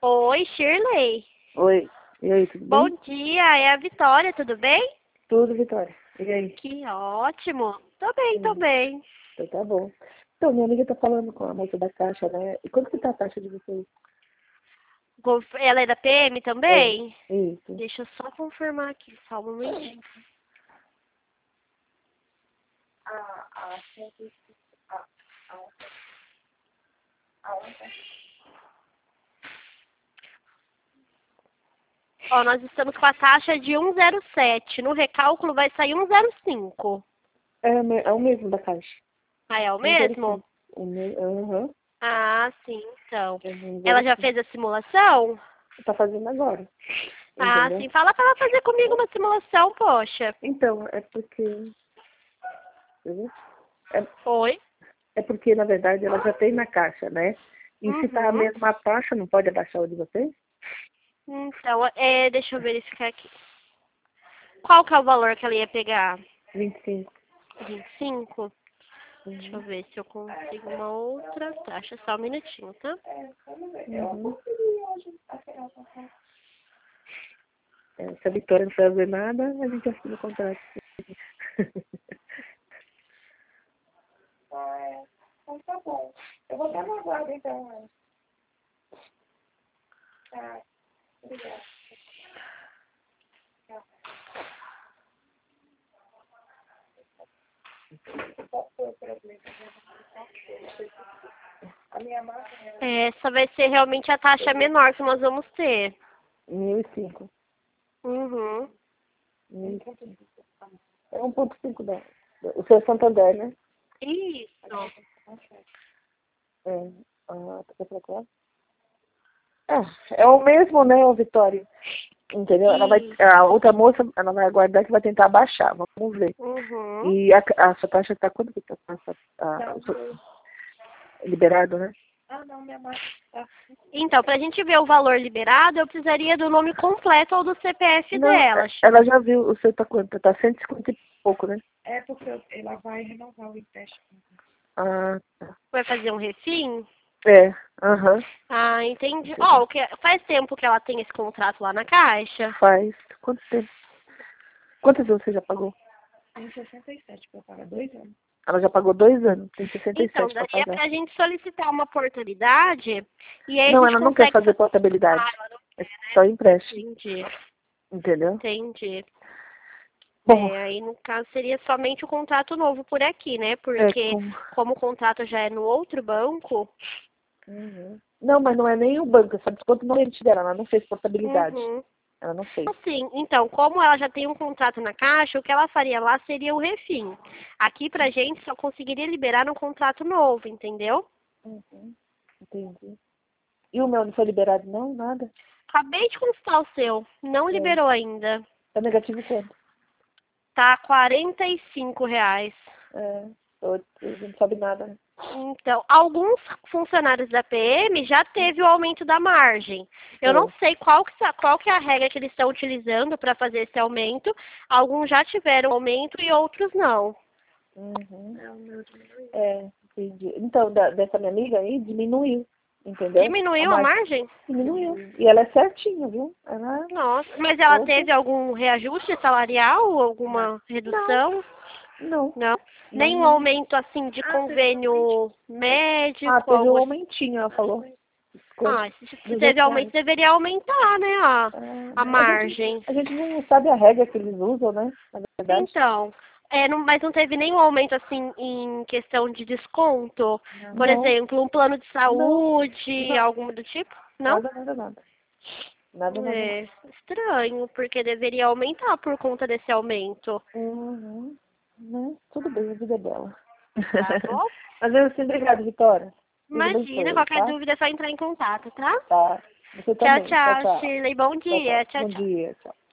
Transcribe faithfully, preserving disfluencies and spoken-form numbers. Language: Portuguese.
Oi, Shirley. Oi, e aí, tudo Bom bem? dia, é a Vitória, tudo bem? Tudo, Vitória. E aí? Que ótimo. Tô bem, tô Hum, bem. então tá bom. Então, minha amiga tá falando com a moça da caixa, né? E quanto que tá a taxa de vocês? Conf- Ela é da P M É, também? isso. Deixa eu só confirmar aqui, só um momentinho. Ah, ah, sempre. Ah, ah, ah, Ó, nós estamos com a taxa de um zero sete. No recálculo vai sair um zero cinco. é, me- é o mesmo da caixa. Ah, é o um zero mesmo? cinco. O me... Aham. Ah, sim, então. É Ela já um zero cinco. fez a simulação? Tá fazendo agora. Ah, Entendeu? sim. Fala pra ela fazer comigo uma simulação, poxa. Então, é porque. Entendeu? É, Oi? é porque, na verdade, ela já tem na caixa, né? E se tá a Uhum. mesma taxa, não pode abaixar o de vocês? Então, é, deixa eu verificar aqui. Qual que é o valor que ela ia pegar? vinte e cinco. vinte e cinco? Deixa eu Uhum. ver se eu consigo uma outra taxa. Só um minutinho, tá? Uhum. É, se a Vitória não fazer nada, a gente assina o contrato. Ah, é. Então tá bom. Eu vou dar uma guarda então. Tá, obrigada. Qual foi o problema? A minha máquina é Essa vai ser realmente a taxa menor que nós vamos ter. mil e cinco. Uhum. Mil e cinco. É um ponto cinco da. O seu Santander, né? Isso. É. Ah, tá pra cá? É, é o mesmo, né, ô Vitória? Entendeu? Ela vai, Isso. a outra moça, ela vai aguardar que vai tentar abaixar. Vamos ver. Uhum. E a, a sua taxa tá quanto que tá? A, a, o seu- liberado, né? Ah, não, minha máquina tá. Então, pra gente ver o valor liberado, eu precisaria do nome completo ou do C P F Não, dela. é- ela já viu o seu tá quanto? Tá cento e cinquenta e pouco, né? É porque eu- ela vai renovar o empréstimo. Ah, tá. Vai fazer um refim? É, aham. Ah, entendi. Entendi. Ó, o que faz tempo que ela tem esse contrato lá na Caixa? Faz quanto tempo? Quantos anos você já pagou? Tem sessenta e sete para pagar dois anos. Ela já pagou dois anos, tem sessenta e Então, sete para daria pagar. pra gente solicitar uma portabilidade e aí a Não, gente ela não quer consegue... fazer portabilidade. Ah, ela não É só empréstimo, entendi, entendeu? entendi. Bom, É, aí no caso seria somente o contrato novo por aqui, né? é Porque com... como o contrato já é no outro banco... Uhum. Não, mas não é nem o banco, sabe quanto não gente dela, ela não fez portabilidade. Uhum. Ela não fez. Assim, então, como ela já tem um contrato na Caixa, o que ela faria lá seria o refim. Aqui pra gente só conseguiria liberar no contrato novo, entendeu? Uhum. Entendi. E o meu não foi liberado não? Nada? Acabei de consultar o seu, não É. liberou ainda. É negativo quanto? Tá quarenta e cinco reais. É, eu- a gente não sabe nada, né? Então, alguns funcionários da P M já teve o aumento da margem. Eu não É. sei qual que, tá- qual que é a regra que eles estão utilizando para fazer esse aumento. Alguns já tiveram aumento e outros não. Uhum. É, entendi. Então, da, dessa minha amiga aí, diminuiu, entendeu? A Diminuiu a margem margem? diminuiu. E ela é certinha, viu? Ela Nossa, mas ela toda... teve algum reajuste salarial ou alguma Não, redução? não. Não. Não, Nenhum não. aumento assim de Ah, teve convênio Ah, médico, teve um algo assim? aumentinho, ela falou. Quanto? Ah, se, se teve duzentos aumento, reais. deveria aumentar, né, a, Ah, a a gente, margem. a gente não sabe a regra que eles usam, né? Na verdade. Então, é, não, mas não teve nenhum aumento assim em questão de desconto? Por Não, exemplo, um plano de não, saúde, não. algum do tipo? Não? Nada, nada, nada. Nada, nada, nada. É estranho, porque deveria aumentar por conta desse aumento. Uhum. Né? Tudo bem, a vida é dela. Tá bom? Mas eu assim, obrigada, Vitória. Deus Imagina, abençoe, qualquer tá? dúvida é só entrar em contato, tá? Tá. Você Tchau, também. Tchau, tchau, tchau. Shirley. Bom Tchau, dia. tchau. Tchau, Bom tchau. dia. Tchau.